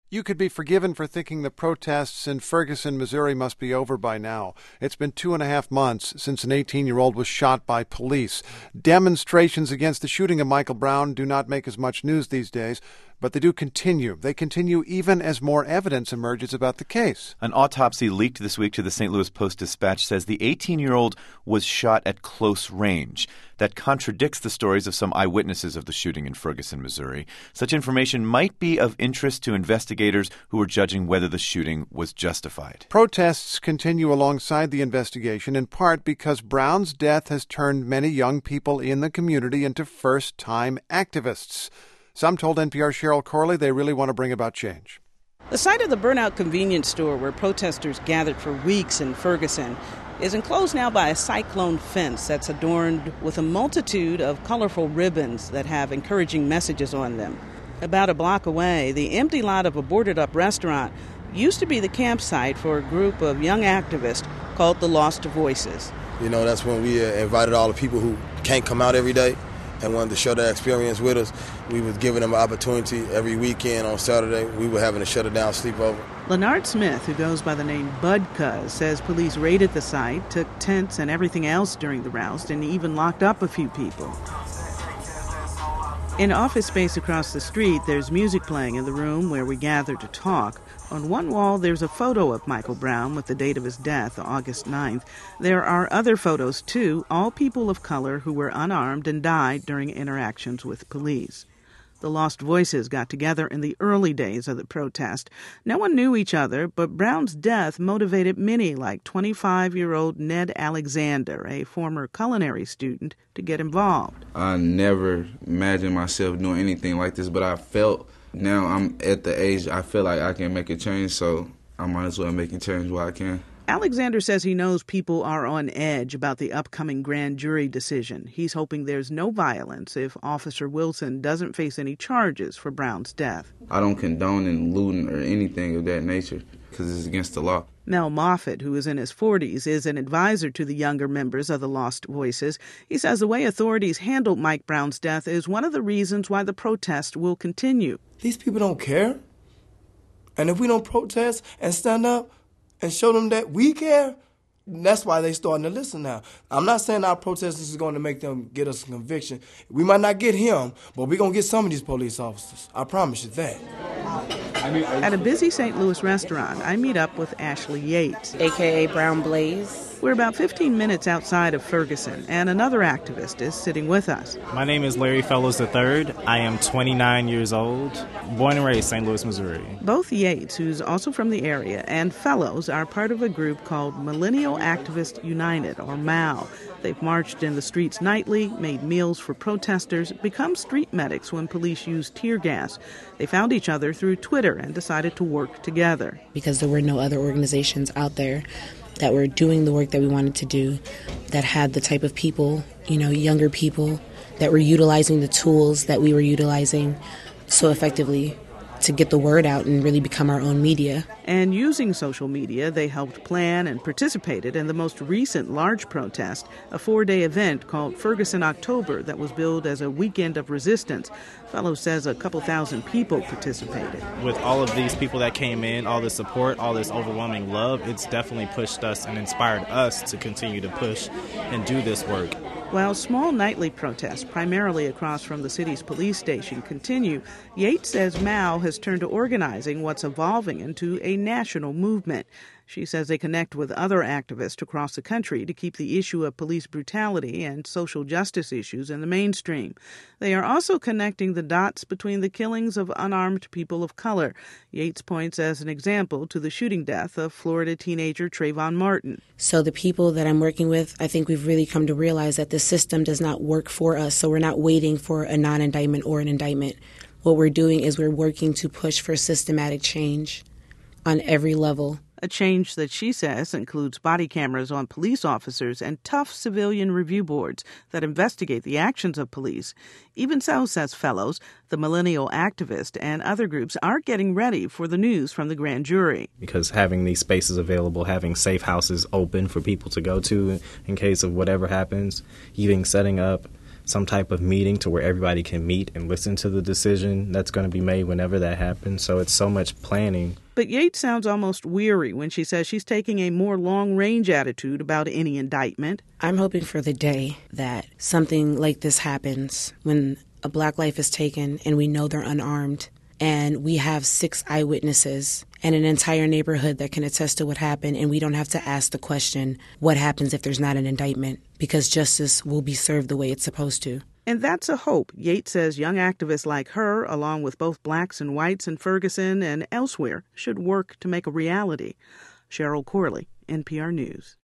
You could be forgiven for thinking the protests in Ferguson, Missouri must be over by now. It's been 2.5 months since an 18-year-old was shot by police. Demonstrations against the shooting of Michael Brown do not make as much news these days, but they do continue. They continue even as more evidence emerges about the case. An autopsy leaked this week to the St. Louis Post-Dispatch says the 18-year-old was shot at close range. That contradicts the stories of some eyewitnesses of the shooting in Ferguson, Missouri. Such information might be of interest to investigators who are judging whether the shooting was justified. Protests continue alongside the investigation, in part because Brown's death has turned many young people in the community into first-time activists. Some told NPR's Cheryl Corley they really want to bring about change. The site of the burnout convenience store where protesters gathered for weeks in Ferguson is enclosed now by a cyclone fence that's adorned with a multitude of colorful ribbons that have encouraging messages on them. About a block away, the empty lot of a boarded-up restaurant used to be the campsite for a group of young activists called the Lost Voices. You know, that's when we invited all the people who can't come out every day and wanted to share their experience with us. We was giving them an opportunity every weekend on Saturday. We were having a shut-it-down sleepover. Leonard Smith, who goes by the name Bud Cuz, says police raided the site, took tents and everything else during the roust, and even locked up a few people. In office space across the street, there's music playing in the room where we gather to talk. On one wall, there's a photo of Michael Brown with the date of his death, August 9th. There are other photos, too, all people of color who were unarmed and died during interactions with police. The Lost Voices got together in the early days of the protest. No one knew each other, but Brown's death motivated many, like 25-year-old Ned Alexander, a former culinary student, to get involved. I never imagined myself doing anything like this, but I felt now I'm at the age I feel like I can make a change, so I might as well make a change while I can. Alexander says he knows people are on edge about the upcoming grand jury decision. He's hoping there's no violence if Officer Wilson doesn't face any charges for Brown's death. I don't condone in looting or anything of that nature because it's against the law. Mel Moffitt, who is in his 40s, is an advisor to the younger members of the Lost Voices. He says the way authorities handled Mike Brown's death is one of the reasons why the protest will continue. These people don't care. And if we don't protest and stand up and show them that we care, that's why they starting to listen now. I'm not saying our protest is going to make them get us a conviction. We might not get him, but we're going to get some of these police officers. I promise you that. At a busy St. Louis restaurant, I meet up with Ashley Yates, a.k.a. Brown Blaze. We're about 15 minutes outside of Ferguson, and another activist is sitting with us. My name is Larry Fellows III. I am 29 years old, born and raised St. Louis, Missouri. Both Yates, who's also from the area, and Fellows are part of a group called Millennial Activists United, or MAU. They've marched in the streets nightly, made meals for protesters, become street medics when police used tear gas. They found each other through Twitter and decided to work together. Because there were no other organizations out there that were doing the work that we wanted to do, that had the type of people, younger people, that were utilizing the tools that we were utilizing so effectively to get the word out and really become our own media. And using social media, they helped plan and participated in the most recent large protest, a 4-day event called Ferguson October that was billed as a weekend of resistance. Fellows says a couple thousand people participated. With all of these people that came in, all the support, all this overwhelming love, it's definitely pushed us and inspired us to continue to push and do this work. While small nightly protests, primarily across from the city's police station, continue, Yates says MAU has turned to organizing what's evolving into a national movement. She says they connect with other activists across the country to keep the issue of police brutality and social justice issues in the mainstream. They are also connecting the dots between the killings of unarmed people of color. Yates points as an example to the shooting death of Florida teenager Trayvon Martin. So the people that I'm working with, I think we've really come to realize that the system does not work for us, so we're not waiting for a non-indictment or an indictment. What we're doing is we're working to push for systematic change on every level. A change that she says includes body cameras on police officers and tough civilian review boards that investigate the actions of police. Even so, says Fellows, the millennial activist and other groups are getting ready for the news from the grand jury. Because having these spaces available, having safe houses open for people to go to in case of whatever happens, even setting up some type of meeting to where everybody can meet and listen to the decision that's going to be made whenever that happens. So it's so much planning. But Yates sounds almost weary when she says she's taking a more long-range attitude about any indictment. I'm hoping for the day that something like this happens, when a Black life is taken and we know they're unarmed, and we have 6 eyewitnesses and an entire neighborhood that can attest to what happened, and we don't have to ask the question, what happens if there's not an indictment? Because justice will be served the way it's supposed to. And that's a hope. Yates says young activists like her, along with both blacks and whites in Ferguson and elsewhere, should work to make a reality. Cheryl Corley, NPR News.